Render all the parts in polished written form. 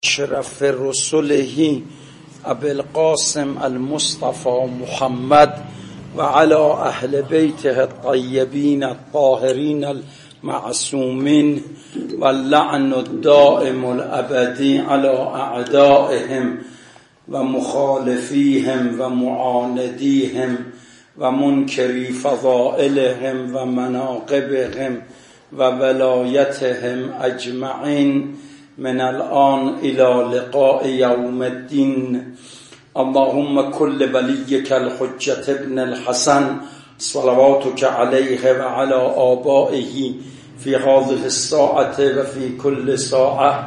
اشرف رسله ابي القاسم المصطفى محمد وعلى اهل بيته الطيبين الطاهرين المعصومين واللعن الدائم الابدي على اعدائهم ومخالفيهم ومعانديهم ومنكري فضائلهم ومناقبهم وولايتهم اجمعين من الآن إلى لقاء يوم الدين. اللهم كل وليك الحجة ابن الحسن صلواتك عليه وعلى آبائه في هذه الساعة وفي كل ساعة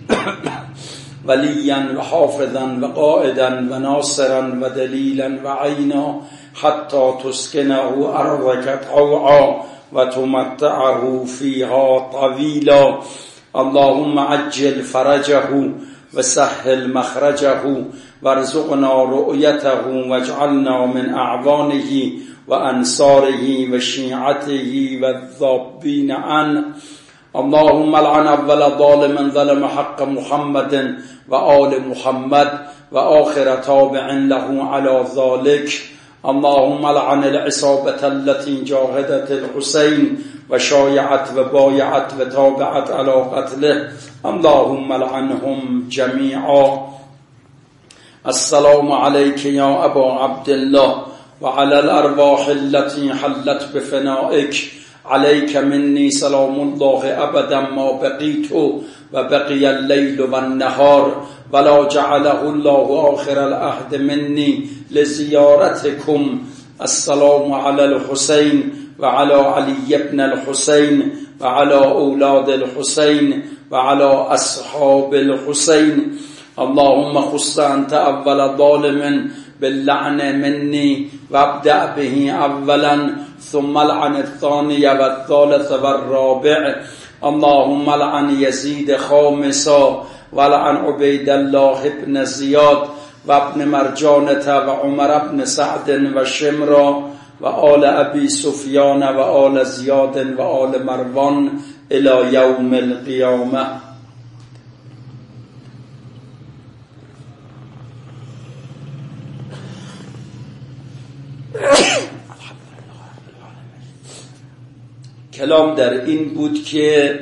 وليا وحافظا وقائدا وناصرا ودليلا وعينا حتى تسكنه أرضك طوعا وتمتعه فيها طويلا. اللهم عجل فرجه وسهل مخرجه وارزقنا رؤيته واجعلنا من أعوانه وأنصاره وشيعته والذابين عنه. اللهم لعن أول ظالم ظلم حق محمد وآل محمد وآخر تابع له على ذلك. اللهم لعن العصابة التي جاهدت الحسين وشايعت وبايعت وتابعت على قتله. اللهم لعنهم جميعا. السلام عليك يا أبا عبد الله وعلى الأرواح التي حلت بفنائك. عليك مني سلام الله أبدا ما بقيت وبقي الليل والنهار ولا جعله الله آخر العهد مني لزيارتكم. السلام على الحسين وعلى علي بن الحسين وعلى أولاد الحسين وعلى أصحاب الحسين. اللهم خص أنت أول ظالم باللعن مني وابدأ به أولا ثم لعن الثاني والثالث والرابع. اللهم لعن يزيد خامسا ولعن عبيد الله بن زياد وابن مرجانة وعمر بن سعد وشمرا وآل أبي سفيان وآل زياد وآل مروان إلى يوم القيامة. کلام در این بود که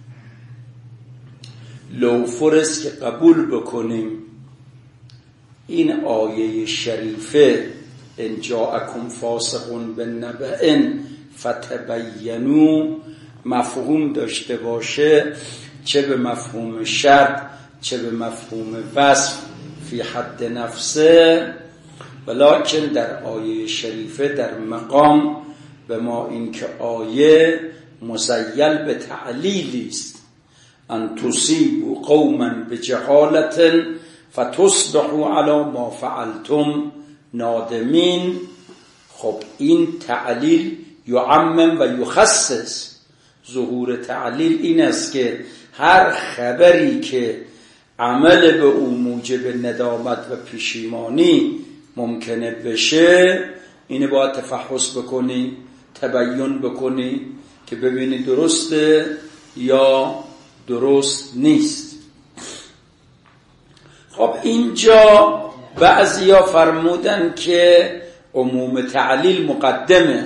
لو فرض که قبول بکنیم این آیه شریفه ان جاءکم فاسق بنبأ فتبینوا مفهوم داشته باشه، چه به مفهوم شرط چه به مفهوم وصف فی حد نفسه، ولکن در آیه شریفه در مقام به ما این که آیه مزیل به تعلیلی است. ان تصیبوا قوما بجهالة فتصبحوا علی ما فعلتم نادمین. خب این تعلیل یعمم و یخصص. ظهور تعلیل این است که هر خبری که عمل به او موجب ندامت و پشیمانی ممکنه بشه اینه باید تفحص بکنی، تبیین بکنی که ببینی درسته یا درست نیست. خب اینجا بعضیا فرمودن که عموم تعلیل مقدمه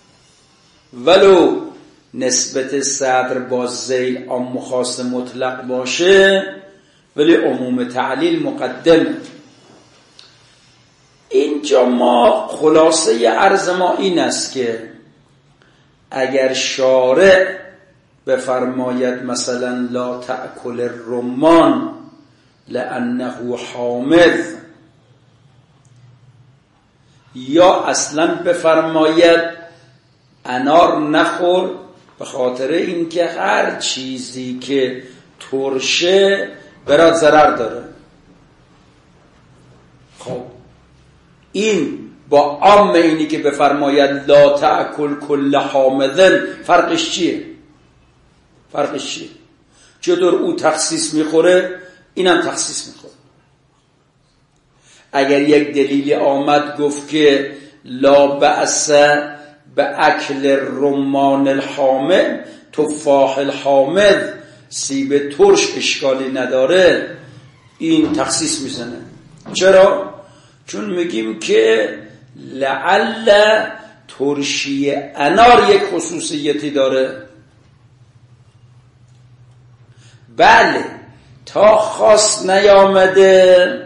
ولو نسبت صدر با ذیل عام خاص مطلق باشه ولی عموم تعلیل مقدمه. اینجا ما خلاصه عرض ما این است که اگر شارع بفرماید مثلا لا تأکل الرمان لأنه حامض، یا اصلا بفرماید انار نخور به خاطر اینکه هر چیزی که ترشه برات ضرر داره. خب این با عام اینی که بفرماید لا تأکل کل حامض فرقش چیه؟ چطور او تخصیص میخوره اینم تخصیص میخوره. اگر یک دلیلی آمد گفت که لا بأس به اکل رمان الحامض تفاح الحامض سیب ترش اشکالی نداره، این تخصیص میزنه. چرا؟ چون میگیم که لعل ترشی انار یک خصوصیتی داره. بله تا خاص نیامده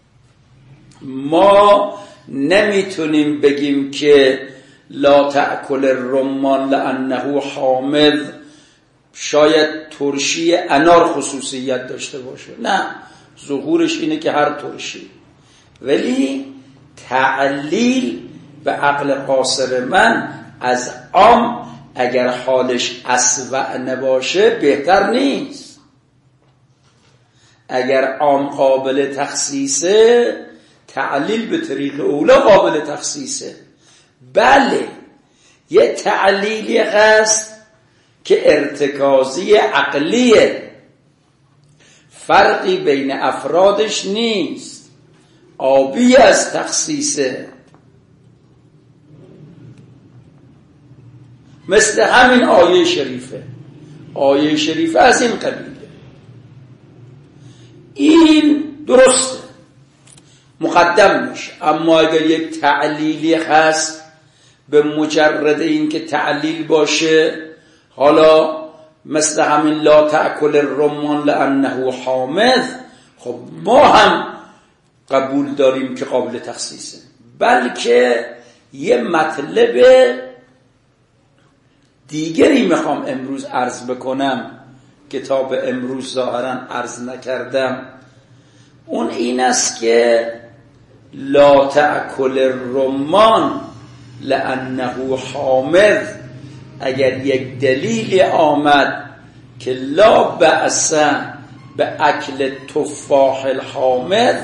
ما نمیتونیم بگیم که لا تأکل الرمان لأنه حامض شاید ترشی انار خصوصیت داشته باشه. نه، ظهورش اینه که هر ترشی. ولی تعلیل به عقل قاصر من از عام اگر حالش اسوأ نباشه بهتر نیست. اگر عام قابل تخصیصه، تعلیل به طریق اولا قابل تخصیصه. بله یه تعلیلی هست که ارتکازی عقلیه، فرقی بین افرادش نیست، آبی از تخصیصه. مثل همین آیه شریفه. آیه شریفه از این قبیله. این درسته مقدم میشه. اما اگر یک تعلیلی هست به مجرد این که تعلیل باشه، حالا مثل همین لا تأکل الرمان لأنه حامض، خب ما هم قبول داریم که قابل تخصیصه. بلکه یه مطلب دیگری میخوام امروز عرض بکنم که تا به امروز ظاهرا عرض نکردم. اون این است که لا تأکل الرمان لأنه حامض اگر یک دلیل آمد که لا بأس به اکل تفاح الحامض،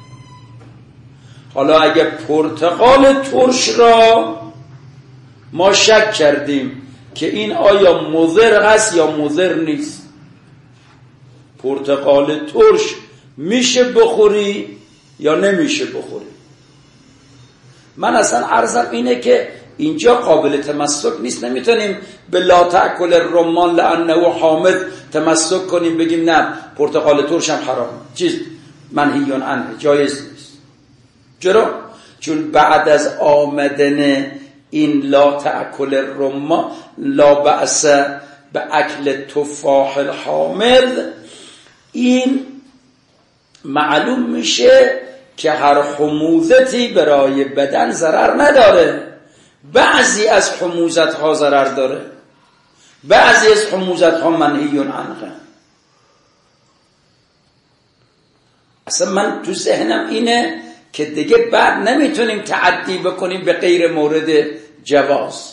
حالا اگر پرتقال ترش را ما شک کردیم که این آیا مضر هست یا مضر نیست، پرتقال ترش میشه بخوری یا نمیشه بخوری. من اصلا عرضم اینه که اینجا قابل تمسک نیست. نمیتونیم به لا تأکل الرمان لأنه حامض تمسک کنیم بگیم نه پرتقال ترش هم حرام، چیز منهی عنه، جایز نیست. چرا؟ چون بعد از آمدن این لا تأکل الرمان لا بأس به اکل تفاح الحامض، این معلوم میشه که هر حموضتی برای بدن ضرر نداره. بعضی از حموضت ها ضرر داره، بعضی از حموضت ها منهی عنه. اصلا من تو ذهنم اینه که دیگه بعد نمیتونیم تعدی بکنیم به غیر مورد جواز.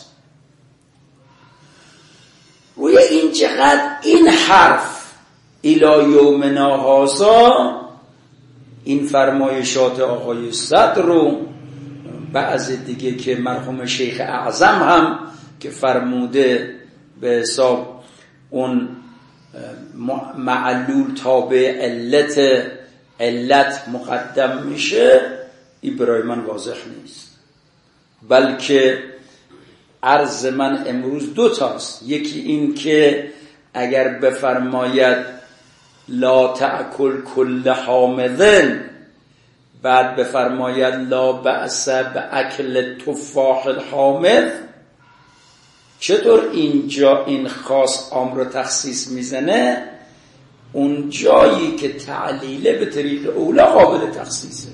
روی این چقدر این حرف الی یومنا هذا، این فرمایشات آقای صدر و بعض دیگه که مرحوم شیخ اعظم هم که فرموده به حساب اون معلول تابع علت مقدم میشه، این برای من واضح نیست. بلکه عرض من امروز دو تاست. یکی این که اگر بفرماید لا تأکل کل حامضن، بعد بفرماید لا بأس به اکل تفاح الحامض، چطور اینجا این خاص عام رو تخصیص میزنه؟ اون جایی که تعلیله به طریق اولا قابل تخصیصه.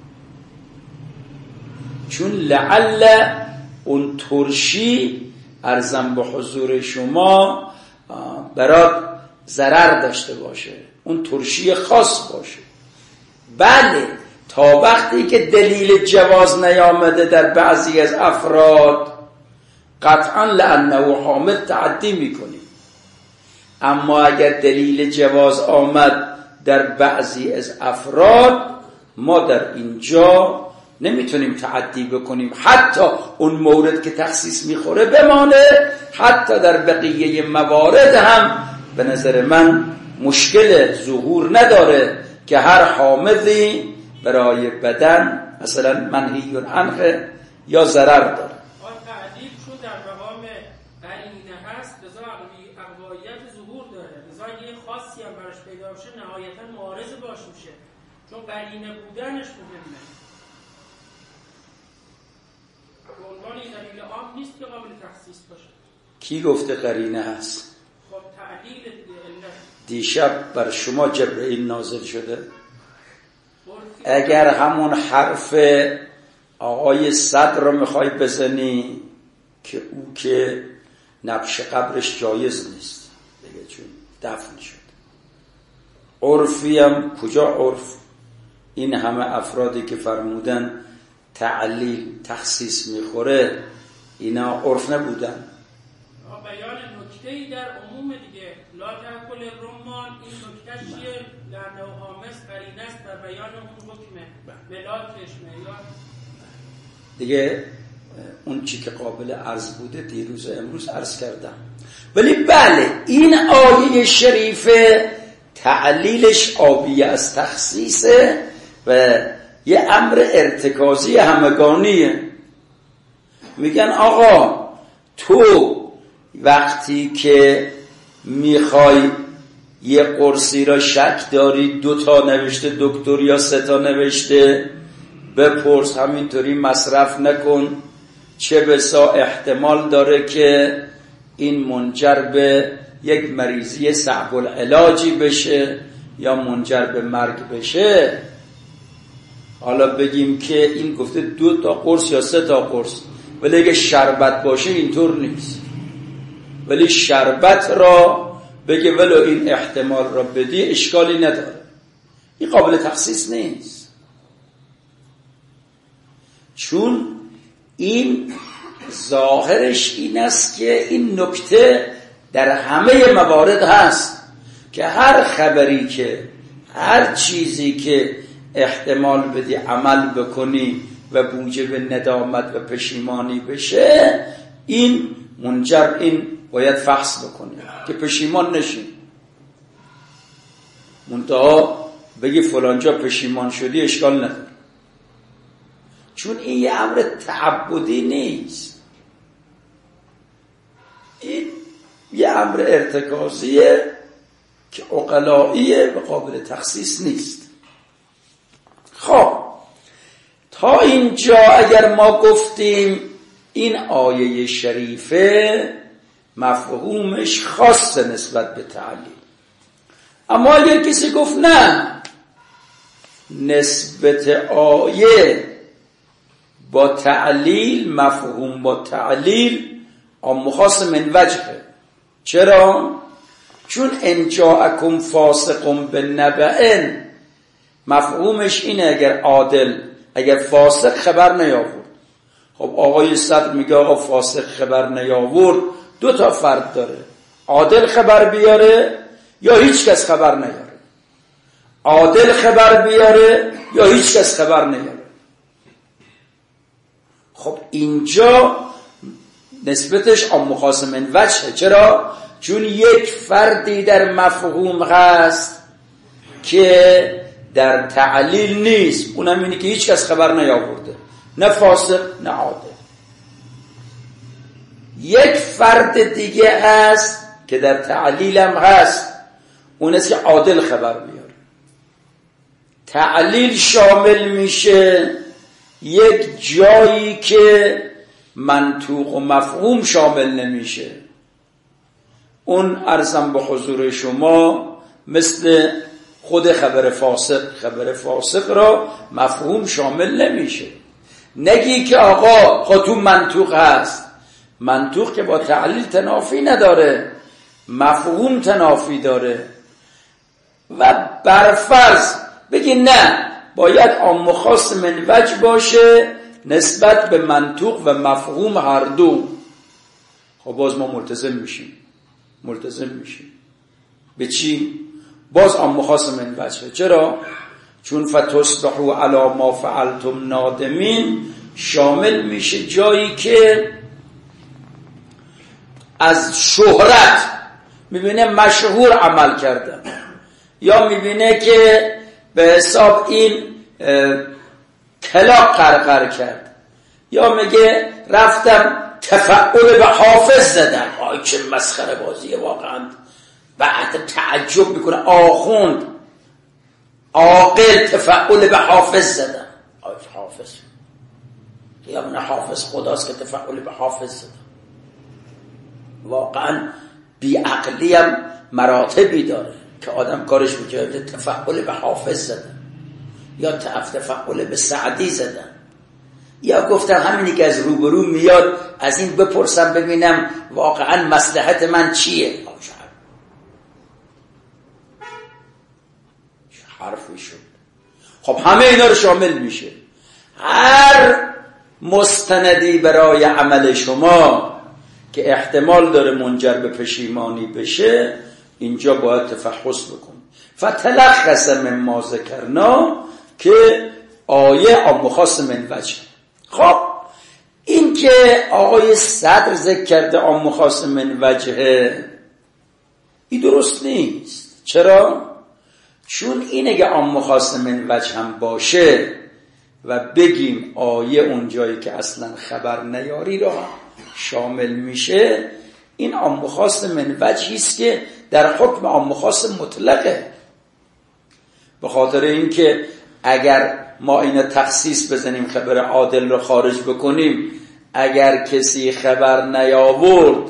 چون لعل اون ترشی ارزم به حضور شما برات ضرر داشته باشه، اون ترشی خاص باشه. بله تا وقتی که دلیل جواز نیامده در بعضی از افراد قطعا لأنه حامض تعدی میکنیم. اما اگر دلیل جواز آمد در بعضی از افراد، ما در اینجا نمیتونیم تعدی بکنیم. حتی اون مورد که تخصیص میخوره بمانه، حتی در بقیه موارد هم به نظر من مشکل ظهور نداره که هر حامضی برای بدن مثلا منهی عنه یا ضرر داره. تعدیل چون در مقام قرینه هست، لذا اقوایت ظهور داره، لذا یه خاصی هم براش پیدا بشه نهایتا معارض باش میشه. چون قرینه بودنش مهمه. به عنوان دلیل عام نیست که قابل تخصیص باشه. کی گفته قرینه هست؟ خب تعلیل علت. دیشب بر شما جبرئیل نازل شده؟ اگر همون حرف آقای صدر رو میخوای بزنی که او که نبش قبرش جایز نیست دیگه، چون دفن شد. عرفی هم کجا عرف؟ این همه افرادی که فرمودن تعلیل تخصیص میخوره، اینا عرف نبودن؟ بیان نکته‌ای در عموم دیگه، لا تأکل الرمان، این نکته چیه؟ لانه حامض قرینه است در بیان اون حکمه ملاکش معیار دیگه. اون چی که قابل عرض بوده دیروز امروز عرض کردم. ولی بله، این آیه شریفه تعلیلش آبیه از تخصیصه و یه امر ارتکازی همگانیه. میگن آقا تو وقتی که میخوای یه قرصی را شک داری 2 تا نوشته دکتر یا 3 تا نوشته، بپرس، همینطوری مصرف نکن، چه بسا احتمال داره که این منجر به یک مریضی صعب العلاجی بشه یا منجر به مرگ بشه. حالا بگیم که این گفته 2 تا قرص یا 3 تا قرص، ولی اگه شربت باشه اینطور نیست. ولی شربت را بگه ولو این احتمال را بدی اشکالی نداره، این قابل تخصیص نیست. چون این ظاهرش این است که این نکته در همه موارد هست که هر خبری که هر چیزی که احتمال بدی عمل بکنی و موجب ندامت و پشیمانی بشه، این منجر این باید فحص بکنی که پشیمان نشی. منتها بگی فلانجا پشیمان شدی اشکال نداره، چون این یه امر تعبدی نیست، این یه امر ارتکازیه که عقلاییه و قابل تخصیص نیست. خب تا اینجا اگر ما گفتیم این آیه شریفه مفهومش خاصه نسبت به تعلیل، اما اگر کسی گفت نه، نسبت آیه با تعلیل، مفهوم با تعلیل عام خاص من وجهه. چرا؟ چون ان جاءکم فاسق بنبأ، مفهومش اینه اگر عادل، اگر فاسق خبر نیاورد. خب آقای صدر میگه آقا فاسق خبر نیاورد 2 تا فرد داره، عادل خبر بیاره یا هیچ کس خبر نیاره، عادل خبر بیاره یا هیچ کس خبر نیاره. خب اینجا نسبتش عام خاص من وجهه. چرا؟ چون یک فردی در مفهوم هست که در تعلیل نیست، اونم اینه که هیچ کس خبر نیاورده، نه فاسق نه عادل. یک فرد دیگه هست که در تعلیل هم هست، اون است که عادل خبر بیاره. تعلیل شامل میشه یک جایی که منطوق و مفهوم شامل نمیشه. اون عرضم به حضور شما مثل خود خبر فاسق را مفهوم شامل نمیشه. نگی که آقا خودتون منطوق هست، منطوق که با تعلیل تنافی نداره، مفهوم تنافی داره. و برفرض بگی نه، باید عام خاص من وجه باشه نسبت به منطوق و مفهوم هر دو. خب باز ما ملتزم میشیم به چی؟ باز عام خاص من وجه. چرا؟ چون فتصبحوا علی ما فعلتم نادمین شامل میشه جایی که از شهرت میبینه مشهور عمل کردن، یا میبینه که به حساب این کلاق قرقر کرد، یا میگه رفتم تفعول به حافظ زدم. آی چه مسخره بازیه واقعا. بعد تعجب میکنه آخوند عاقل تفعل به حافظ زدن. حافظ یا من حافظ خداست که تفعل به حافظ زدن. واقعا بیعقلی هم مراتبی داره که آدم کارش میکنه تفعل به حافظ زدن یا تفعل به سعدی زدن، یا گفتن همینی که از روبرو میاد از این بپرسم ببینم واقعا مصلحت من چیه. حرفی شد. خب همه اینا رو شامل میشه. هر مستندی برای عمل شما که احتمال داره منجر به پشیمانی بشه، اینجا باید تفحص بکن. فتلخص مما ذکرنا که آیه عام خاص من وجه. خب این که آقای صدر ذکر کرده عام خاص من وجه، این درست نیست. چرا؟ چون این اگه عام خاص من وجه هم باشه و بگیم آیه اون جایی که اصلا خبر نیاری را شامل میشه، این عام خاص من وجهی است که در حکم عام خاص مطلقه. به خاطر اینکه اگر ما اینو تخصیص بزنیم خبر عادل رو خارج بکنیم، اگر کسی خبر نیاورد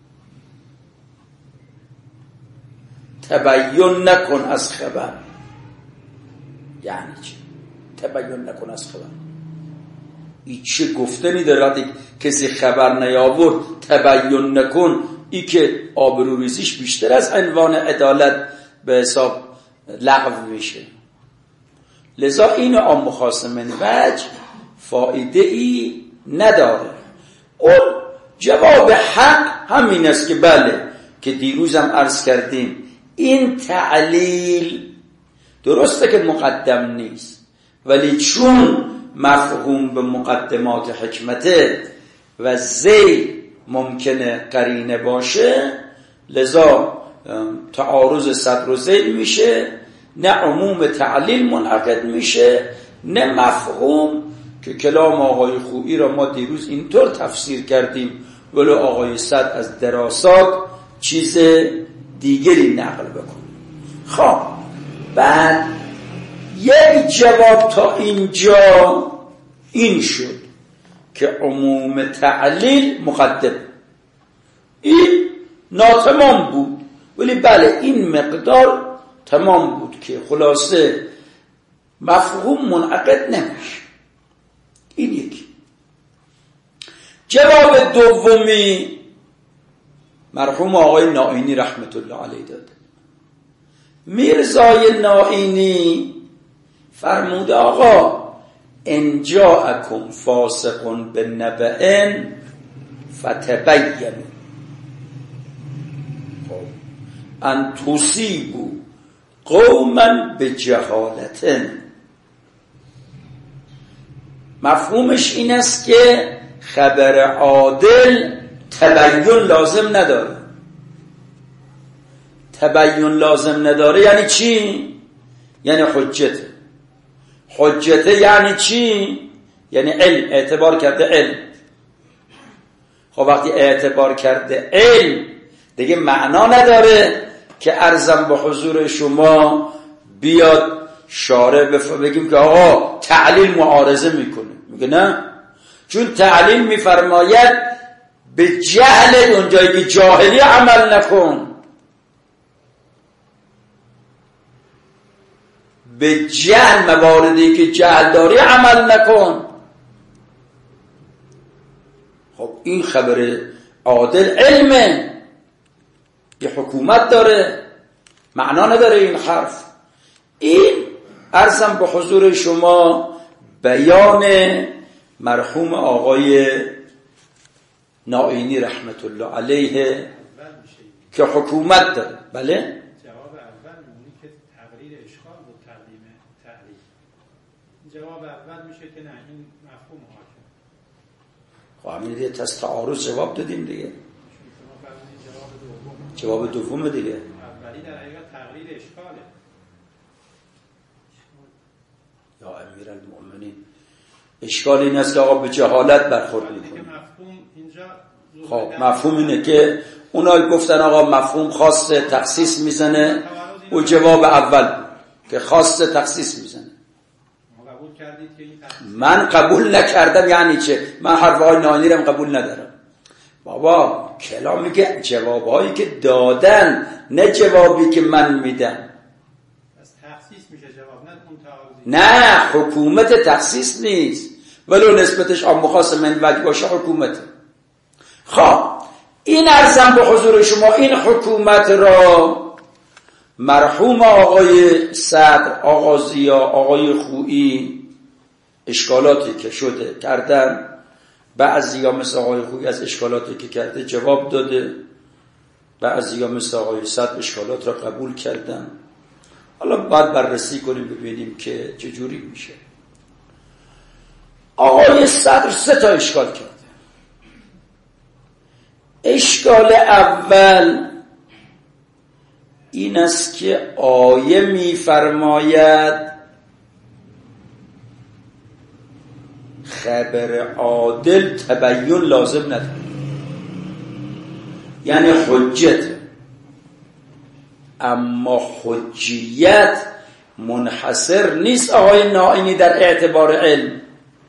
تبیین نکن از خبر. یعنی چی؟ تبیین نکن از خبر این چه گفتنی داره؟ وقتی کسی خبر نیاورد تبیین نکن، این که آبروریزیش بیشتر از عنوان عدالت به حساب لغو میشه. لذا این عام خاص من وجه فایده ای نداره. اون جواب حق همین است که بله، که دیروزم عرض کردیم این تعلیل درسته که مقدم نیست، ولی چون مفهوم به مقدمات حکمته و زی ممکنه قرینه باشه، لذا تعارض صدر و زی میشه، نه عموم تعلیل منعقد میشه، نه مفهوم که کلام آقای خویی را ما دیروز اینطور تفسیر کردیم ولو آقای صدر از دراسات چیز دیگری نقل بکن. خب بعد یک جواب تا اینجا این شد که عموم تعلیل مقدم، این ناتمام بود، ولی بله این مقدار تمام بود که خلاصه مفهوم منعقد نمیشه. این یکی. جواب دومی مرحوم آقای نائینی رحمت الله علیه داد. میرزای نائینی فرموده آقا ان جاءکم فاسق بنبأ فتبینوا ان تصیبوا قوما بجهالة. مفهومش این است که خبر عادل تبیین لازم نداره. تبیین لازم نداره یعنی چی؟ یعنی حجته. حجته یعنی چی؟ یعنی علم، اعتبار کرده علم. خب وقتی اعتبار کرده علم دیگه معنا نداره که عرضم به حضور شما بیاد شارع بگیم که آقا تعلیل معارضه میکنه. میگه نه، چون تعلیل میفرماید به جهل، اونجایی که جاهلی عمل نکن، به جهل مواردی که جهل داری عمل نکن. خب این خبر عادل علمه، یه حکومت داره، معنا نداره این حرف. این عرضم به حضور شما بیان مرحوم آقای نائینی رحمت الله علیه که حکومت داره. بله؟ جواب اول میگه که تقریر اشکال بود، تقدیم تعلیل. جواب اول میشه که نه، این مفهوم حاکم. خب همین دیگه تست تعارض جواب دادیم دیگه. جواب دوم دیگه. اولی در حقیقت تقریر اشکاله. یا امیرالمؤمنین، اشکال این است که آقا به جهالت برخورد میکنه. خب مفهوم اینه که اونا گفتن آقا مفهوم خاص تخصیص میزنه، و جواب اول که خاص تخصیص میزنه. قبول کردید که این تخصیص؟ من قبول نکردم یعنی چه؟ من حرفهای نانی رو قبول ندارم. بابا کلام میگه جوابهایی که دادن، نه جوابی که من میدم. از تخصیص میشه جواب، نه اون نه حکومت تخصیص نیست، ولو نسبتش عام خاص من وجه باشه حکومت. خب این عرضم به حضور شما، این حکومت را مرحوم آقای صدر، آقا ضیا، آقای خویی اشکالاتی که شده کردن، بعضیا مثل آقای خویی از اشکالاتی که کرده جواب داده، بعضیا مثل آقای صدر اشکالات را قبول کردن. حالا باید بررسی کنیم ببینیم که چجوری میشه. آقای صدر 3 اشکال کرده. اشکال اول این است که آیه می‌فرماید خبر عادل تبیین لازم نداره، یعنی حجت، اما حجیت منحصر نیست آقای نائینی در اعتبار علم.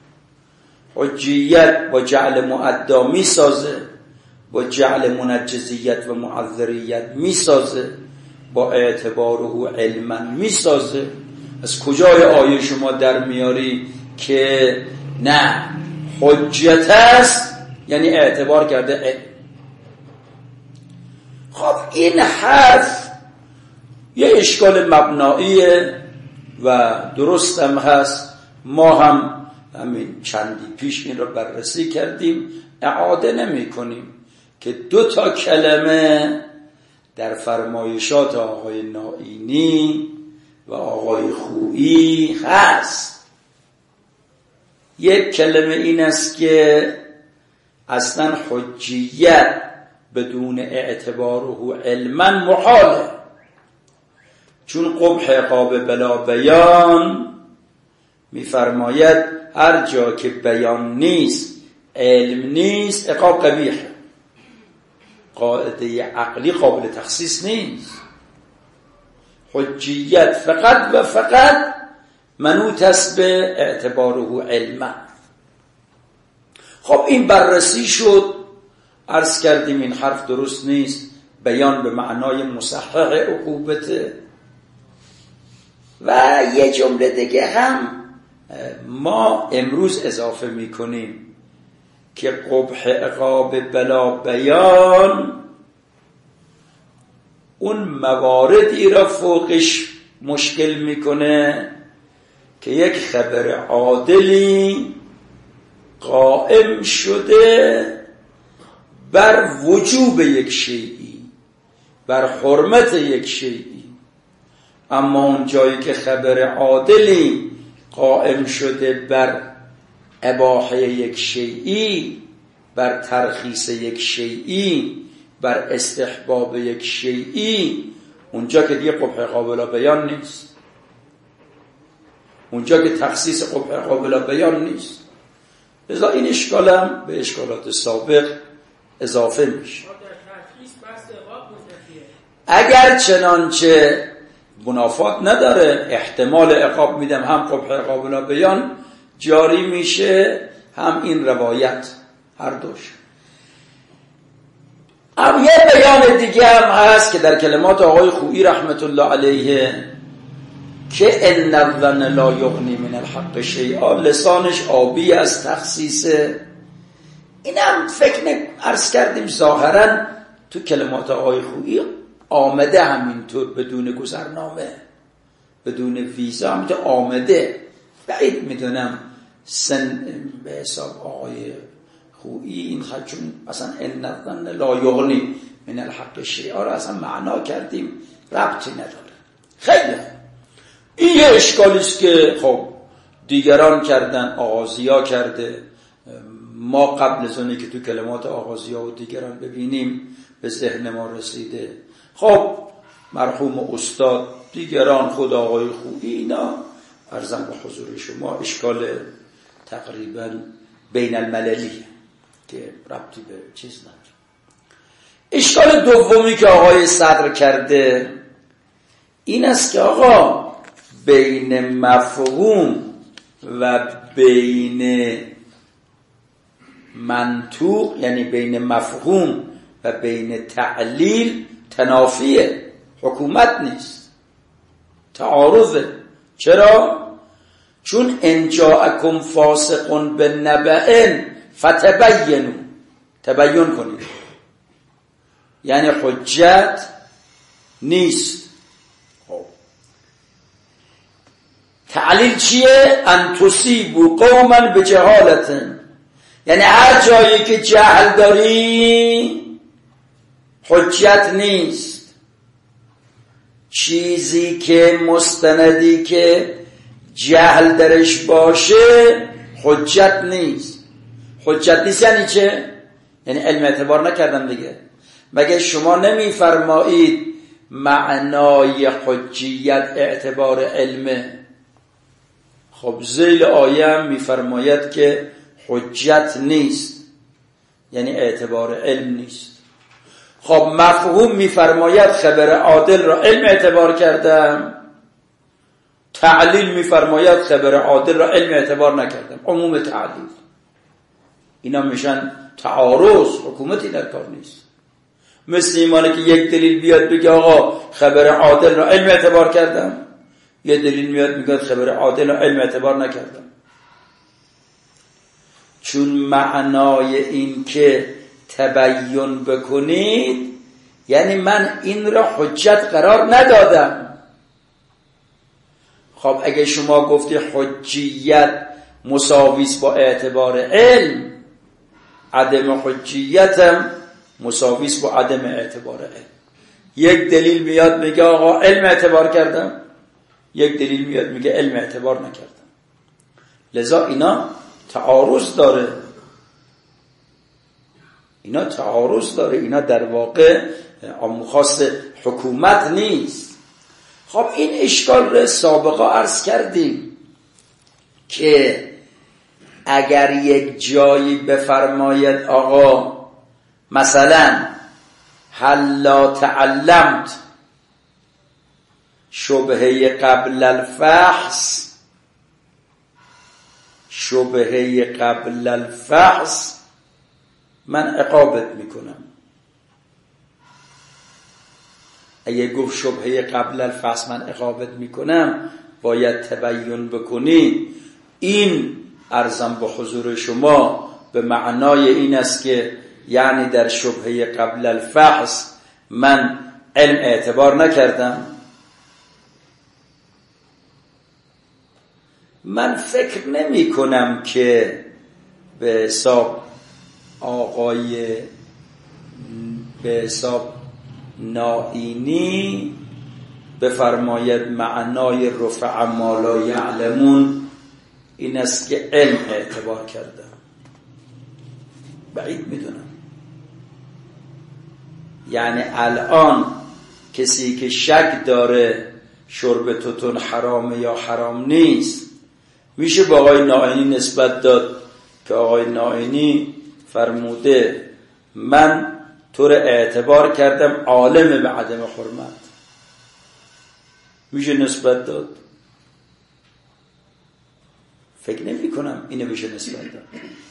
حجیت با جعل معدا میسازه، با جعل منجزیت و معذریت میسازه، با اعتباره علما میسازه. از کجای آیه شما در میاری که نه حجت است یعنی اعتبار کرده علم؟ خب این حرف یه اشکال مبناییه و درست هم هست. ما هم همین چندی پیش این رو بررسی کردیم، اعاده نمی کنیم که 2 کلمه در فرمایشات آقای نائینی و آقای خویی هست. یک کلمه این است که اصلا حجیت بدون اعتباره علما محاله، چون قبح عقاب بلا بیان میفرماید هر جا که بیان نیست، علم نیست، عقاب قبیحه. قاعده عقلی قابل تخصیص نیست. حجیت فقط و فقط منوط است به اعتباره علما. خب این بررسی شد، عرض کردیم این حرف درست نیست، بیان به معنای مصحح عقوبته. و یه جمله دیگه هم ما امروز اضافه میکنیم که قبح عقاب بلا بیان اون مواردی را فوقش مشکل میکنه که یک خبر عادلی قائم شده بر وجوب یک شیئی، بر حرمت یک شیئی، اما اون جایی که خبر عادلی قائم شده بر اباحه یک شیئی، بر ترخیص یک شیئی، بر استحباب یک شیئی، اونجا که دیگه قبح قابل بیان نیست، اونجا که تخصیص قبح قابل بیان نیست. لذا این اشکالم به اشکالات سابق اضافه میشه. اگر چنانچه منافات نداره، احتمال عقاب میدم، هم قبح قابل بیان جاری میشه، هم این روایت، هر دوش. اما یه بیان دیگه هم هست که در کلمات آقای خویی رحمت الله علیه که ان الظن لا یغنی من الحق شیئا، لسانش آبی از تخصیصه. اینم فکر عرض کردیم ظاهرا تو کلمات آقای خویی آمده همینطور، بدون گذرنامه، بدون ویزا همینطور آمده. بعید میدونم سن به حساب آقای خویی این چون اصلا ان الظن لا یغنی من الحق شیئا را اصلا معنا کردیم، ربطی نداره. خیلی این یه اشکالی است که خب دیگران کردن، آغازیا کرده، ما قبل از اونی که تو کلمات آغازیا و دیگران ببینیم به ذهن ما رسیده. خب مرحوم استاد، دیگران، خود آقای خویی، اینا عرضم به حضور شما اشکال تقریبا بین المللی که ربطی به چیز نداره. اشکال دومی که آقای صدر کرده این است که آقا بین مفهوم و بین منطوق، یعنی بین مفهوم و بین تعلیل تنافیه، حکومت نیست، تعارضه. چرا؟ چون ان جاءکم فاسق بنبأ فتبینوا، تبیین کنید، یعنی حجت نیست. تعلیل چیه؟ ان تصیبوا قوما بجهالت، یعنی هر جایی که جهل داری حجت نیست. چیزی که مستندی که جهل درش باشه حجت نیست. حجت نیست یعنی چه؟ یعنی علم اعتبار نکردم دیگه. مگه شما نمیفرمایید معنای حجیت اعتبار علمه؟ خب ذیل آیه هم میفرماید که حجت نیست، یعنی اعتبار علم نیست. خب مفهوم میفرماید خبر عادل را علم اعتبار کردم، تعلیل میفرماید خبر عادل را علم اعتبار نکردم، عموم تعلیل. اینا میشن تعارض، حکومتی در کار نیست. مثل ایمانه که یک دلیل بیاد بگه آقا خبر عادل را علم اعتبار کردم، یه دلیل میاد میگه خبر عادل را علم اعتبار نکردم. چون معنای این که تبیین بکنید یعنی من این را حجت قرار ندادم. خب اگه شما گفتی حجیت مساویس با اعتبار علم، عدم حجیتم مساویس با عدم اعتبار علم. یک دلیل میاد میگه آقا علم اعتبار کردم، یک دلیل میاد میگه علم اعتبار نکردم. لذا اینا تعارض داره، اینا تعارض داره، اینا در واقع خاص حکومت نیست. خب این اشکال رو سابقا عرض کردیم که اگر یک جایی بفرماید آقا مثلا هل لا تعلمت شبهه قبل الفحص، شبهه قبل الفحص من عقابت میکنم. اگه گفت شبهه قبل الفحص من عقابت میکنم، باید تبیین بکنی. این عرضم به حضور شما به معنای این است که یعنی در شبهه قبل الفحص من علم اعتبار نکردم. من فکر نمی کنم که به حساب آقای به حساب نائینی بفرماید معنای رفع ما لا یعلمون این است که علم اعتبار کردم. بعید میدونم. یعنی الان کسی که شک داره شرب توتون حرامه یا حرام نیست، میشه با آقای نائینی نسبت داد که آقای نائینی فرموده من تو رو اعتبار کردم عالم به عدم حرمت، میشه نسبت داد؟ فکر نمی کنم اینو بشه نسبت داد.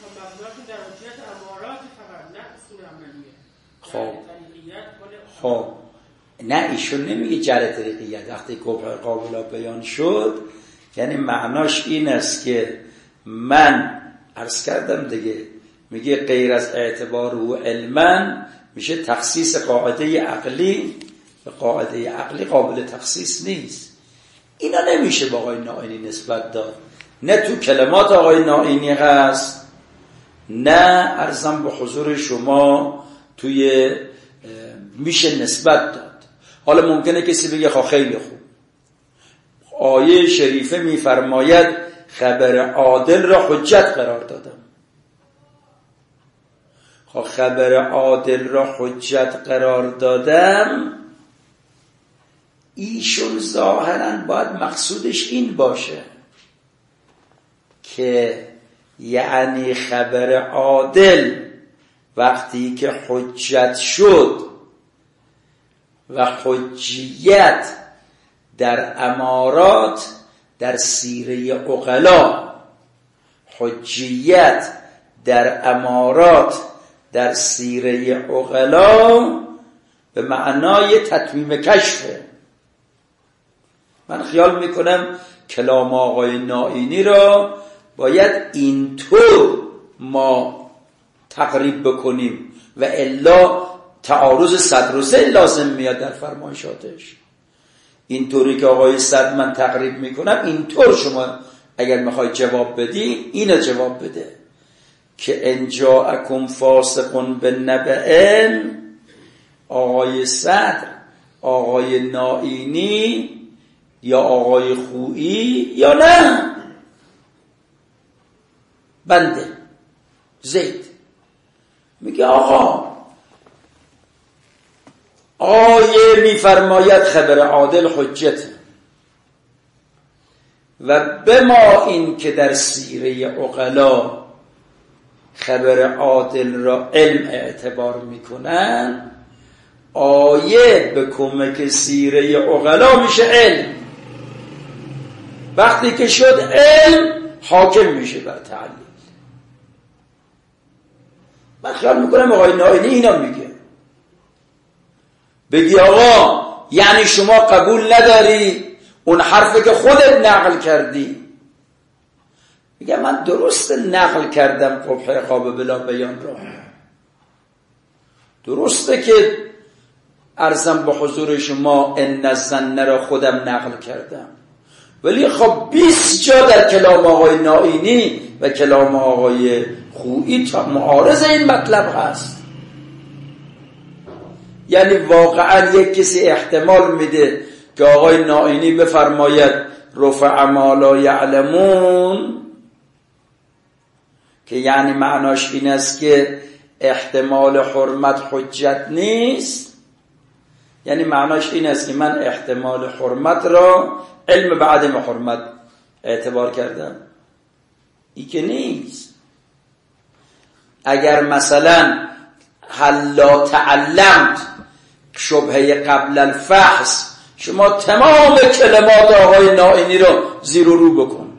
خب نه ایشون نمیگه جر طریقیت. وقتی قابل بیان شد یعنی معناش این است که من عرض کردم دیگه، میگه غیر از اعتبار و علما میشه تخصیص قاعده عقلی و قاعده عقلی قابل تخصیص نیست. اینا نمیشه با آقای نائینی نسبت داد. نه تو کلمات آقای نائینی هست، نه عرضم به حضور شما توی میشه نسبت داد. حالا ممکنه کسی بگه خب خیلی خوب، آیه شریفه میفرماید خبر عادل را حجت قرار دادم. خب خبر عادل را حجت قرار دادم، ایشون ظاهراً باید مقصودش این باشه که یعنی خبر عادل وقتی که حجت شد و حجیت در امارات در سیره عقلا، حجیت در امارات در سیره عقلا به معنای تتمیم کشفه. من خیال میکنم کلام آقای نائینی را باید اینطور ما تقریب بکنیم و الا تعارض صدر و ذیل لازم میاد در فرمایشاتش. اینطوری که آقای صدر من تقریب میکنم اینطور شما اگر میخوای جواب بدی اینو جواب بده که ان جاءکم فاسق بنبأ. آقای صدر، آقای نائینی یا آقای خویی یا نه بنده زید میگه آقا آیه میفرماید خبر عادل حجت و به ما این که در سیره عقلا خبر عادل را علم اعتبار میکنن، آیه به کمک سیره عقلا میشه علم. وقتی که شد علم حاکم میشه بر تعلیل. من خیال میکنم آقای نائینی اینا میگه. بگی آقا یعنی شما قبول نداری اون حرفی که خودت نقل کردی؟ میگه من درست نقل کردم قبح عقاب بلا بیان را، درسته که عرضم به حضور شما ان الظن را خودم نقل کردم، ولی خب 20 جا در کلام آقای نائینی و کلام آقای خویی تا معارض این مطلب هست. یعنی واقعا یک کسی احتمال میده که آقای نائینی بفرماید رفع ما لا یعلمون، که یعنی معناش این است که احتمال حرمت حجت نیست. یعنی معناش این است که من احتمال حرمت را علم به عدم حرمت اعتبار کردم. این که نیست. اگر مثلا هل لا تعلمت شبهه قبل الفحص، شما تمام کلمات آقای نائینی را زیر و رو بکن.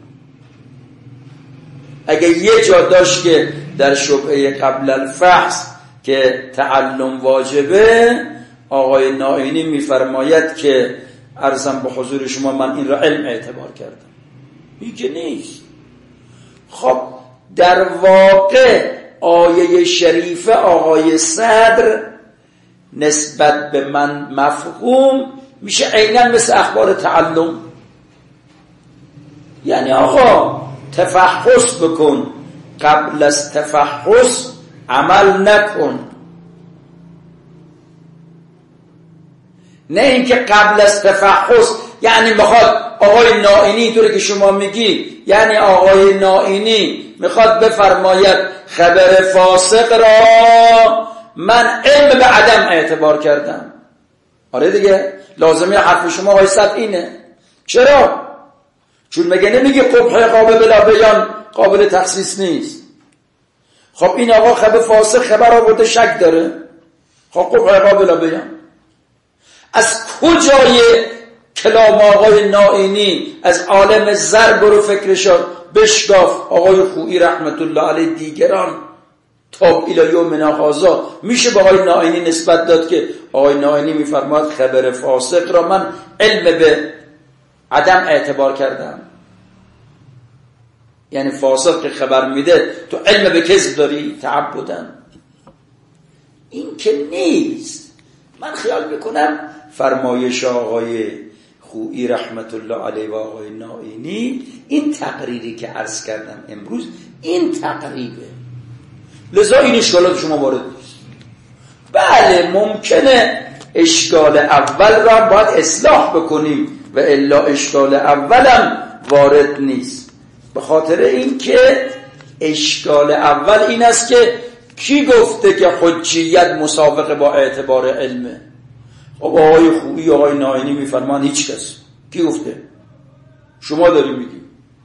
اگر یه جا داشت که در شبهه قبل الفحص که تعلم واجبه، آقای نائینی میفرماید که عرضم به حضور شما من این را علم اعتبار کردم. این که نیست. خب در واقع آیه شریفه آقای صدر نسبت به من مفهوم میشه عیناً مثل اخبار تعلم. یعنی آقا تفحص بکن، قبل از تفحص عمل نکن. نه اینکه قبل از تفحص یعنی میخواد آقای نائینی اینطوری که شما میگی، یعنی آقای نائینی میخواد بفرماید خبر فاسق را من علم به عدم اعتبار کردم. آره دیگه لازمه حرف شما آقای صدر اینه. چرا؟ چون مگه نمیگه قبح عقاب بلا بیان قابل تخصیص نیست؟ خب این آقا خبر فاسق خبر آورده شک داره، خب قبح عقاب بلا بیان از کجای کلام آقای نائینی از عالم زر برو فکرشان بشکاف. آقای خویی رحمت الله علیه دیگران تا الی یومنا هذا میشه به آقای نائینی نسبت داد که آقای نائینی میفرماد خبر فاسق را من علم به عدم اعتبار کردم. یعنی فاسق که خبر میده تو علم به کذب داری تعبدن. این که نیست. من خیال میکنم فرمایش آقای خویی رحمت الله علیه و آقای نائینی این تقریری که عرض کردم امروز این تقریبه. لذا این اشکالات شما وارد نیست. بله ممکنه اشکال اول را باید اصلاح بکنیم و الا اشکال اولم وارد نیست. به خاطر این که اشکال اول این است که کی گفته که حجیت مسابقه با اعتبار علمه؟ خب آقای خویی آقای نائینی میفرمان هیچ کس. کی گفته؟ شما داری میگی.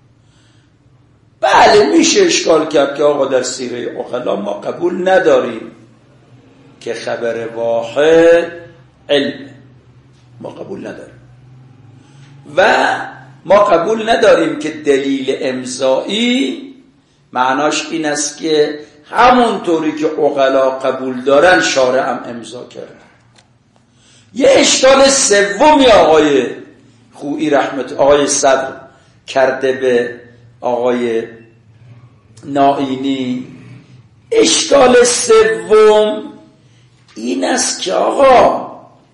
بله میشه اشکال کرد که آقا در سیره عقلا ما قبول نداریم که خبر واحد علم، ما قبول نداریم و ما قبول نداریم که دلیل امضایی معناش این است که همونطوری که عقلا قبول دارن شارع هم امضا کرد. یه اشکال سومی آقای خویی آقای صدر کرده به آقای نائینی، اشکال سوم این است که آقا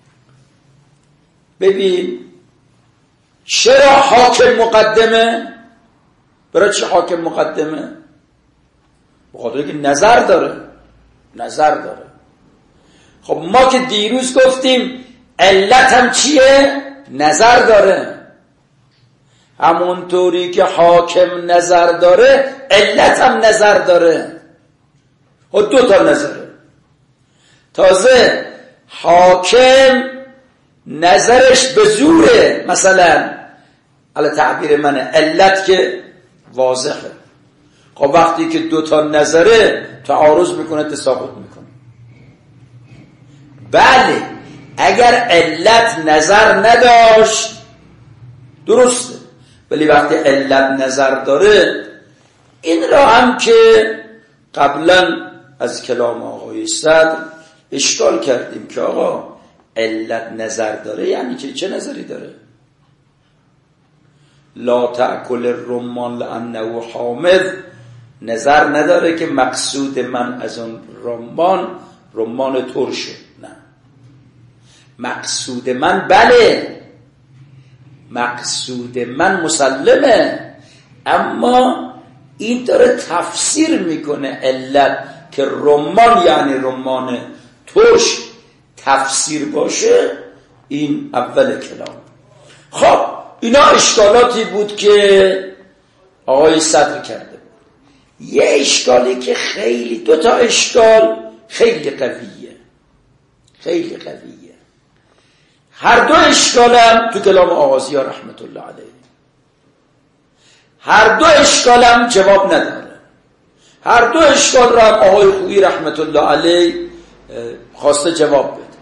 ببین چرا حاکم مقدمه؟ برای چه حاکم مقدمه؟ بخاطر که نظر داره. خب ما که دیروز گفتیم علت هم چیه؟ نظر داره. همونطوری که حاکم نظر داره علت هم نظر داره و 2 تا نظره. تازه حاکم نظرش به زوره، مثلا علی تعبیر منه علت که واضحه. خب وقتی که 2 تا نظره تعارض میکنه تساقط میکنه. بله اگر علت نظر نداشت درسته، ولی وقتی علت نظر داره، این را هم که قبلا از کلام آقای صدر اشکال کردیم که آقا علت نظر داره یعنی چه نظری داره؟ لا تأکل الرمان لأنه حامض، نظر نداره که مقصود من از اون رمان ترشه. نه، مقصود من بله، مقصود من مسلمه، اما این داره تفسیر میکنه علت که رمان یعنی رمان ترش تفسیر باشه. این اول کلام. خب اینا اشکالاتی بود که آقای صدر کرده بود. یه اشکالی که خیلی 2 تا اشکال خیلی قویه. هر 2 اشکالم تو کلام آغازی‌ها رحمت الله علیه، هر 2 اشکالم جواب نداره. هر 2 اشکال را آقای خویی رحمت الله علیه خواسته جواب بده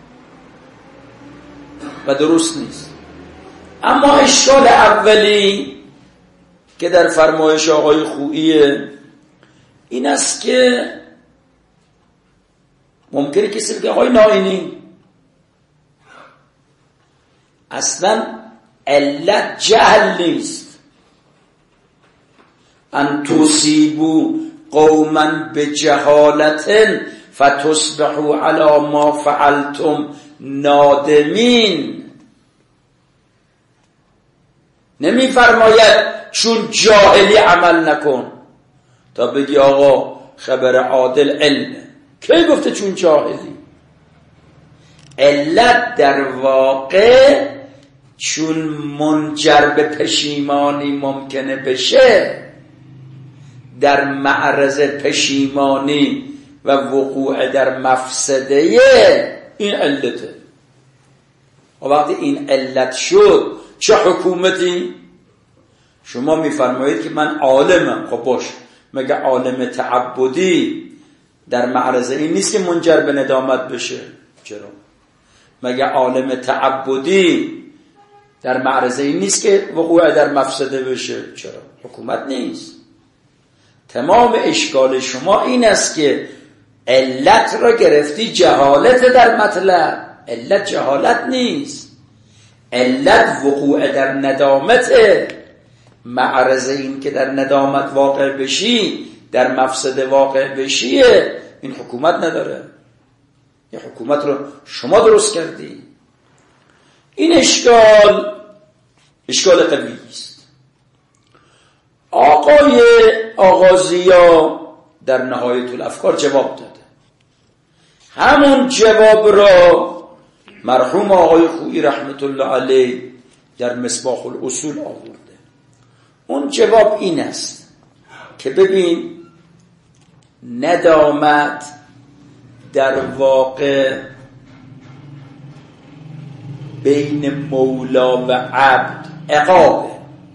و درست نیست. اما اشکال اولی که در فرمایش آقای خویی این است که ممکنه کسی بگه آقای نائینی اصلا علت جهل نیست، ان تصیبوا قوما بجهالت فتصبحوا علی ما فعلتم نادمین. نمی فرماید چون جاهلی عمل نکن تا بگی آقا خبر عادل علمه. کی گفته چون جاهلی؟ علت در واقع چون منجر به پشیمانی ممکنه بشه، در معرض پشیمانی و وقوع در مفسده، این علته. و وقتی این علت شد چه حکومتی؟ شما میفرمایید که من عالمم. خب باش، مگه عالم تعبدی در معرض این نیست که منجر به ندامت بشه؟ چرا؟ مگه عالم تعبدی در معرض این نیست که وقوع در مفسده بشه؟ چرا؟ حکومت نیست. تمام اشکال شما این است که علت را گرفتی جهالت در مطلب. علت جهالت نیست، علت وقوع در ندامت. معرض این که در ندامت واقع بشی، در مفسده واقع بشی، این حکومت نداره. این حکومت رو شما درست کردی. این اشکال قوی است. آقای آغازیا در نهایت الافکار جواب داده. همون جواب را مرحوم آقای خویی رحمت الله علیه در مصباح الاصول آورده. اون جواب این است که ببین، ندامت در واقع بین مولا و عبد عقابه.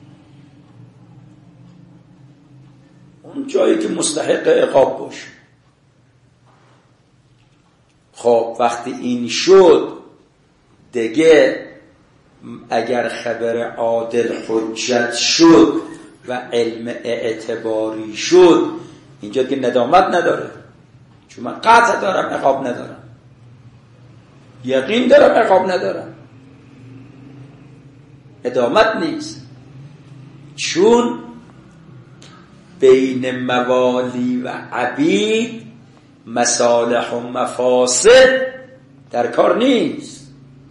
اون جایی که مستحق عقاب باشه. خب وقتی این شد دیگه اگر خبر عادل حجت شد و علم اعتباری شد، اینجا که ندامت نداره، چون من قطع دارم عقاب ندارم، یقین دارم عقاب ندارم، ندامت نیست، چون بین موالی و عبید مصالح و مفاسد در کار نیست.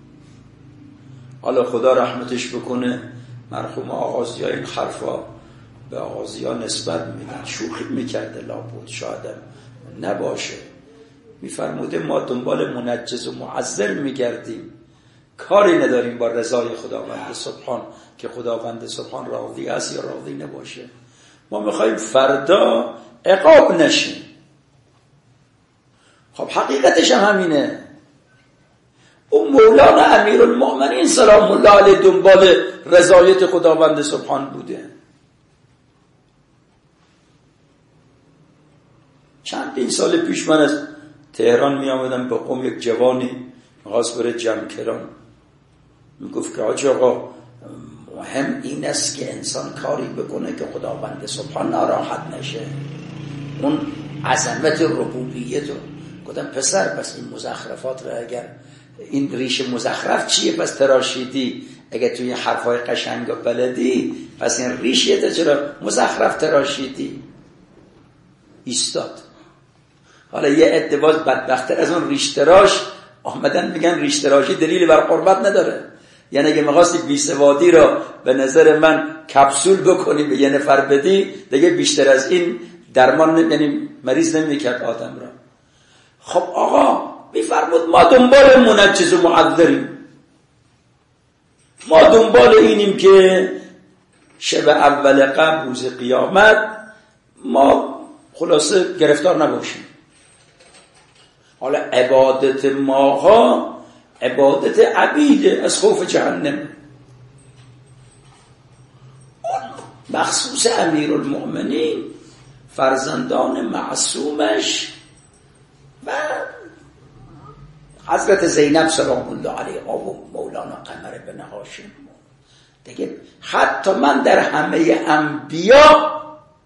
حالا خدا رحمتش بکنه، مرحوم آغازی ها این حرفا به آغازی ها نسبت میدن، شوخی میکرده لابد، شایدم نباشه، میفرموده ما دنبال منجز و معذر میگردیم، کاری نداریم با رضای خداوند سبحان که خداوند سبحان راضی است یا راضی نباشه، ما میخوایم فردا عقاب نشیم. خب حقیقتش هم همینه. اون مولانا امیرالمؤمنین سلام الله علیه دنبال رضایت خداوند سبحان بوده. چندین سال پیش من از تهران می آمدم با قوم، یک جوانی می‌خواست بره جمکران، میگفت که حاج آقا مهم این است که انسان کاری بکنه که خداوند سبحان ناراحت نشه، اون عظمت ربوبیت رو. گفتم پسر پس این مزخرفات رو، اگر این ریش مزخرف چیه پس تراشیدی، اگر توی حرفای قشنگ و بلدی پس این ریشیت چرا مزخرف تراشیدی؟ ایستاد. حالا یه عده باز بدبختر از اون ریش تراش آمدن میگن ریش تراشی دلیل بر قربت نداره. یعنی اگه می‌خواستی بیسوادی را به نظر من کپسول بکنی به یه نفر بدی، دیگه بیشتر از این درمان یعنی مریض نمی‌کرد آدم را. خب آقا میفرمود ما دنبال منجز و معذریم، ما دنبال اینیم که شب اول قبل روز قیامت ما خلاصه گرفتار نباشیم. حالا عبادت ماها عبادت عبیده از خوف جهنم. اون مخصوص امیرالمؤمنین، فرزندان معصومش و حضرت زینب سلام الله علیها و مولانا قمر بن هاشم. دیگه حتی من در همه انبیا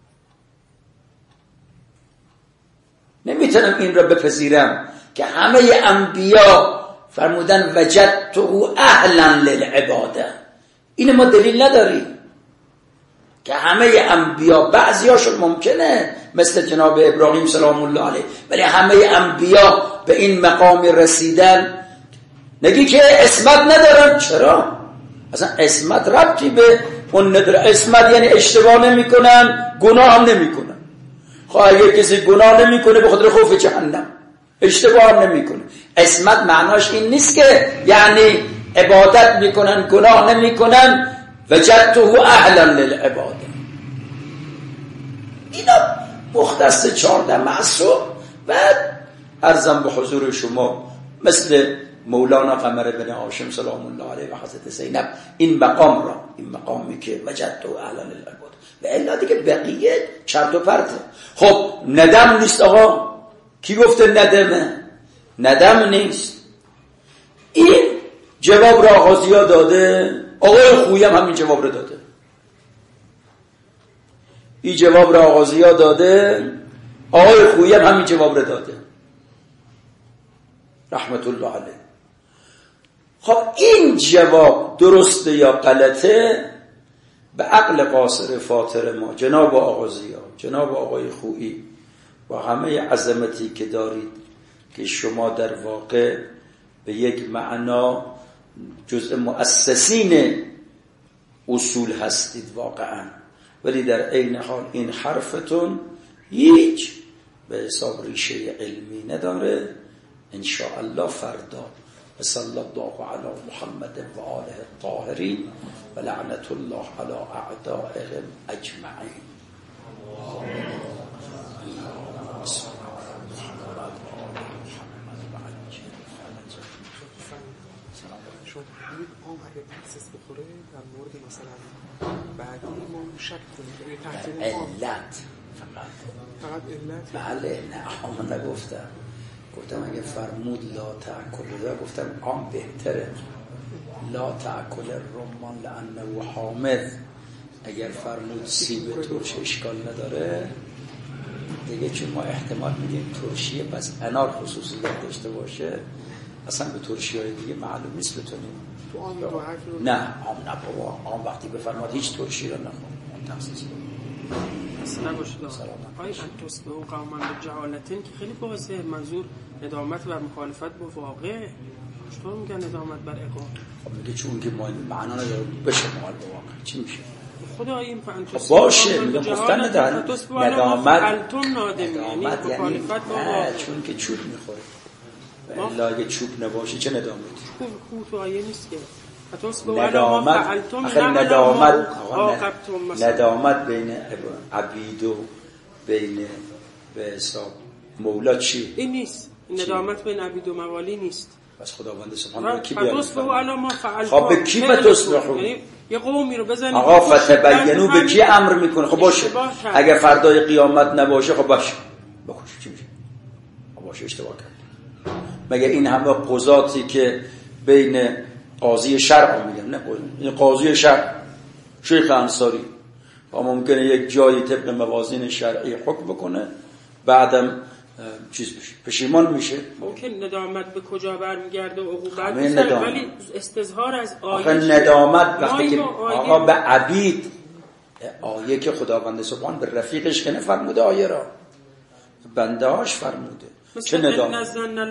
نمیتونم این را بپذیرم که همه انبیا فرمودن وجدته اهلا للعباده. این ما دلیل نداریم که همه انبیا، بعضیاشون ممکنه مثل جناب ابراهیم سلام الله علیه، ولی همه انبیا به این مقام رسیدن. نگی که عصمت ندارن، چرا؟ اصلا عصمت ربطی به اون نداره. عصمت یعنی اشتباه نمی کنن، گناه هم نمی کنن. خب اگر کسی گناه نمی کنه به خاطر خوف جهنم، اشتباه هم نمی کنه. عصمت معناش این نیست که یعنی عبادت می کنن گناه نمی کنن وجدته اهلا للعباده. اینا مختص 14 معصوم. و عرضم به حضور شما مثل مولانا قمر بن هاشم سلام الله علیه و حضرت زینب این مقام را، این مقامی که وجدته اهلا للعباده، و الا دیگه بقیه چرت و پرته. خب ندم نیست آقا، کی گفته ندمه؟ ندم نیست. این جواب را آغازی ها داده، آقای خویی هم همین جواب را داده. این جواب را آغازی ها داده، آقای خویی هم همین جواب را داده رحمت الله علیه. خب این جواب درسته یا غلطه به عقل قاصر فاطر ما، جناب آغازی ها، جناب آقای خویی و همه عظمتی که دارید که شما در واقع به یک معنا جزء مؤسسین اصول هستید واقعا، ولی در عین حال این حرفتون هیچ به حساب ریشه علمی نداره. ان شاء الله فردا و صلی الله علی محمد و آله الطاهرین و لعنت الله علی اعدائهم اجمعین. اگه تخصیص بخوره در مورد مثلا بعدی ما شک کنیم روی تحصیل علت فقط علت. بله نه هم نگفتم، گفتم اگه فرمود لا تأکل، گفتم عام بهتره، لا تأکل الرمان لانه حامض، اگر فرمود سیب ترش اشکال نداره دیگه، چون ما احتمال میدیم ترشیه پس انار خصوصیت داشته باشه، اصلا به ترشی های دیگه معلوم نیست بتونیم تو آن دو حرف رو نه بابا آن وقتی بفرماد هیچ ترشی رو نخوام اون تخصیص اصلا نباشید آقای انتوسبه و قومن به جهالتین که خیلی بازه، منظور ندامت بر مخالفت با واقع. چطور میگن ندامت بر اقام؟ خب میگه چون که معنا نداره بشه مال به واقع چی میشه؟ خدا این خب باشه میگم گفتن ندارن ندامت یعنی چون که چوب میخوره الا اگه چوب نباشه چه ندامتی؟ چوب تو آیه نیست که ندامت بین عبید و بین به حساب مولا چی؟ این نیست، ندامت بین عبید و موالی نیست. بس خداوند سبحانه کی بیاد؟ خب به کی بتصلحو؟ یعنی یه قومی رو بزنید آقا فتبینو به کی امر میکنه؟ خب باشه اگه فردای قیامت نباشه خب باشه بکش چی میشه؟ خب باشه اشتباه کرد. مگه این همه قضاتی که بین قاضی شرع میگم نه این قاضی شرع شیخ انصاری با ممکنه یک جایی طبق موازین شرعی حکم بکنه بعدم چیز بشه پشیمان میشه. ممکن ندامت به کجا برمیگرده و عقوبت ولی استظهار از آیه ندامت وقتی که آقا به عبید آیه که خداوند سبحان به رفیقش که نفرموده آیه را بنده هاش فرموده چه ندامت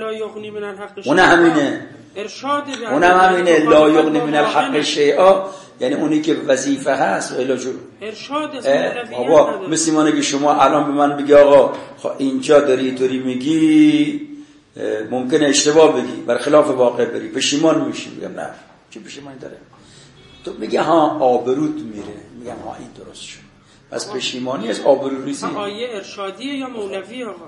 اون همینه ارشاد اون همینه لا یغنی من الحق شیئا یعنی اونی که وظیفه هست و الا جور ارشاد بابا مثل مانه که شما الان به من بگی آقا اینجا داری طوری میگی ممکنه اشتباه بگی بر خلاف واقع بری پشیمان میشی. میگم نه چی پشیمانی داره؟ تو میگه ها آبروت میره. میگم ها این درست شد پس پشیمانی از آبروریزی. آیه ارشادیه یا مولویه آقا؟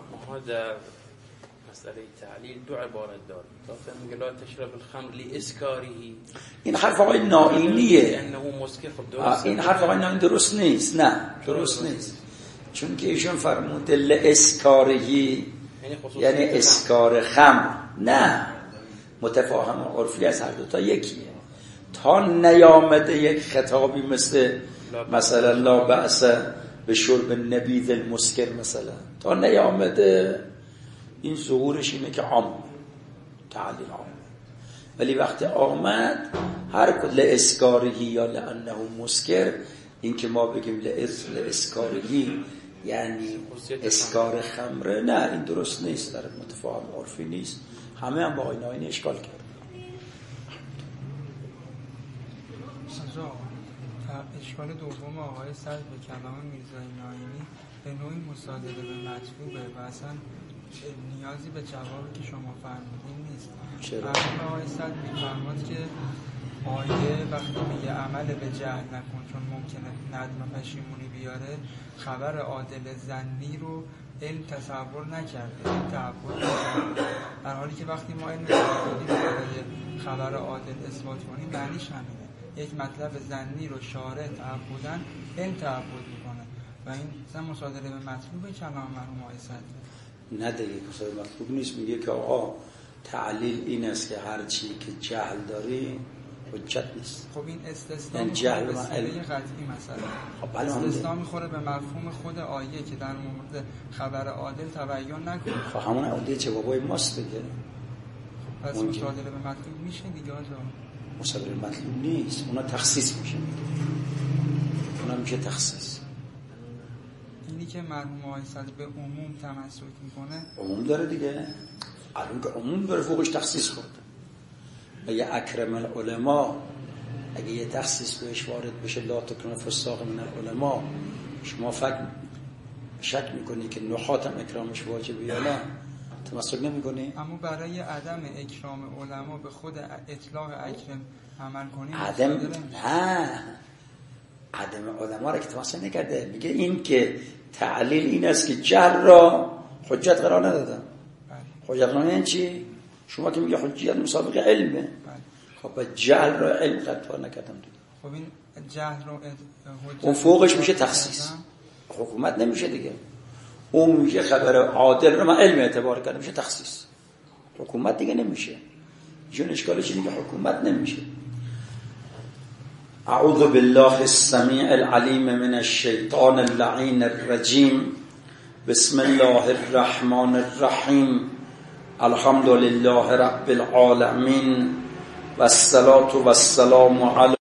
مسئله تعلیل دو عبارت داره. گفتن میگه لا تشرب الخمر لاسکاره. این حرف آقای نائینیه. انه مسکر. خب درست این حرف آقای نائینی درست نیست. نه درست نیست. چون که ایشون فرموده لاسکارهی یعنی اسکار خمر. نه متفاهم عرفی از هر دو تا یکیه. تا نیامده یک خطابی مثلا لا بأس به شرب نبیذ المسکر مثلا تا نیامده این ظهورش اینه که عام تعلیل عام. ولی وقتی آمد هر کل اسکارهی یا لانه مسکر این که ما بگیم لاسکارهی یعنی اسکار خمره نه این درست نیست در متفاهم عرفی نیست. همه هم با آقای نائینی اشکال کرد. اشکال دوم آقای صدر به کلام میرزای نائینی به نوعی مصادره به مطلوبه و اصلا نیازی به جوابی که شما فرمودین نیست. چرا؟ آقای صدر میفرماد که آیه وقتی میگه عمل به جهل نکن چون ممکنه ندم پشیمونی بیاره خبر عادل ظنی رو علم تصور نکرده تعبد نکرده در حالی که وقتی ما علم تعبدی برای خبر عادل اثبات کنیم معنیش همینه یک مطلب ظنی رو شارع تعبدن علم تعبد میکنه و این مثلا مصادره به مطلوب کلام مرحوم آقای صدر نه دیگه مصادره مطلوب نیست. میگه که آقا تعلیل این است که هر چی که جهل داری حجت نیست. خب این استثناء یعنی جهل و علم قطعی مثلا خب استثناء میخوره به مفهوم خود آیه که در مورد خبر عادل تبیین نکنه. خب همون عادل جوابای ماست دیگه. پس مصادره به مطلوب میشه دیگه آجا. مصادره به مطلوب نیست اونا تخصیص میشه. اونا میشه تخصیص. اینی که مرحوم آقای صدر به عموم تمسک میکنه عموم داره دیگه. الان که عموم داره فوقش تخصیص خورده. اگه اکرم العلماء اگه یه تخصیص بهش وارد بشه لا تکرم فساق من العلماء شما شک میکنی که نحات هم اکرامش واجبه یا نه تمسک نمیکنی؟ اما برای عدم اکرام علما به خود اطلاق اکرم عمل کنیم عدم علما را که تمسک نکرده میگه این که تعلیل این است که جهل را حجت قرار ندادن. حجت قرار ندادن چی؟ شما که میگه حجیت مسابقه علمه خب جهل را علم قطعا نکردم دیگه. خب این جهل رو اون فوقش میشه تخصیص. حکومت نمیشه دیگه. اون میگه خبر عادل رو من علم اعتبار کردم میشه تخصیص. حکومت دیگه نمیشه. چون اشکالش اینه که حکومت نمیشه. اعوذ بالله السمیع العلیم من الشیطان اللعین الرجیم. بسم الله الرحمن الرحیم. الحمد لله رب العالمین و الصلاة و السلام علی